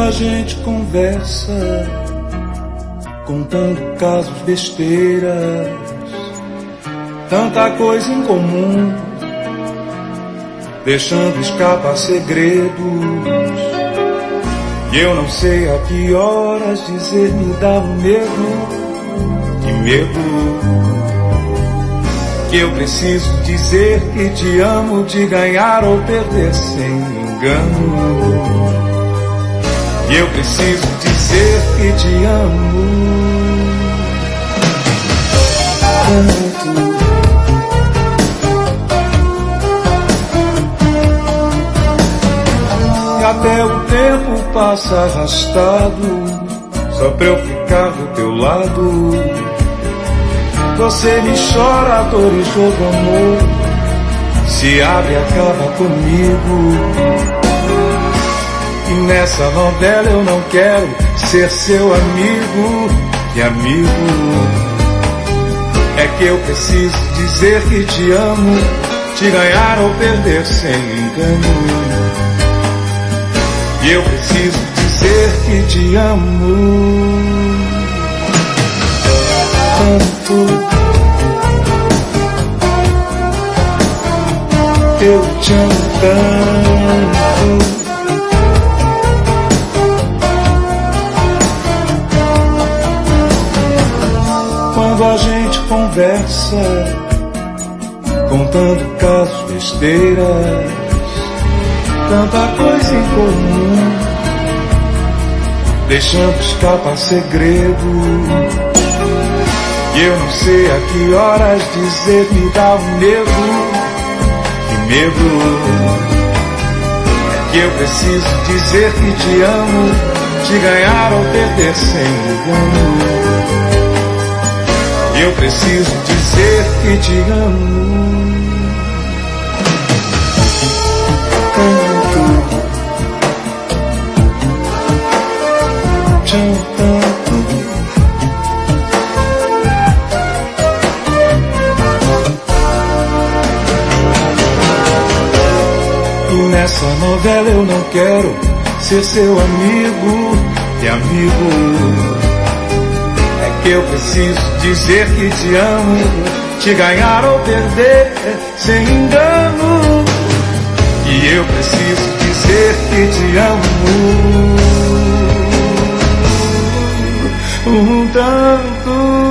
a gente conversa, contando casos, besteiras, tanta coisa em comum, deixando escapar segredos. E eu não sei a que horas dizer, me dá um medo, que medo. Que eu preciso dizer que te amo, de ganhar ou perder sem engano. E eu preciso dizer que te amo tanto. E até o tempo passa arrastado, só pra eu ficar do teu lado. Você me chora dores, jogo amor, se abre e acaba comigo. E nessa novela eu não quero ser seu amigo, e amigo. É que eu preciso dizer que te amo, te ganhar ou perder sem engano. E eu preciso dizer que te amo tanto. Eu te amo tanto. Quando a gente conversa, contando casos, besteiras, tanta coisa em comum, deixando escapar segredo. E eu não sei a que horas dizer, me dá um medo, que medo. É que eu preciso dizer que te amo, te ganhar ou perder sem engano. E eu preciso dizer que te amo tanto, te amo tanto. E nessa novela eu não quero ser seu amigo, e amigo. É que eu preciso dizer que te amo, te ganhar ou perder sem engano. E eu preciso dizer que te amo tanto.